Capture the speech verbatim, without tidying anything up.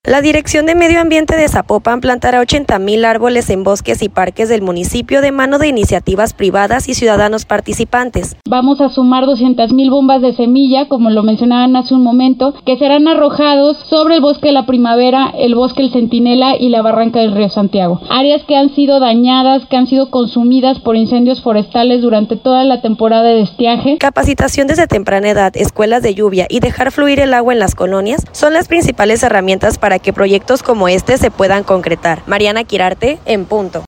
La Dirección de Medio Ambiente de Zapopan plantará ochenta mil árboles en bosques y parques del municipio de mano de iniciativas privadas y ciudadanos participantes. Vamos a sumar doscientas mil bombas de semilla, como lo mencionaban hace un momento, que serán arrojados sobre el bosque de la Primavera, el bosque El Centinela y la barranca del río Santiago. Áreas que han sido dañadas, que han sido consumidas por incendios forestales durante toda la temporada de estiaje. Capacitación desde temprana edad, escuelas de lluvia y dejar fluir el agua en las colonias son las principales herramientas para que proyectos como este se puedan concretar. Mariana Quirarte, en punto.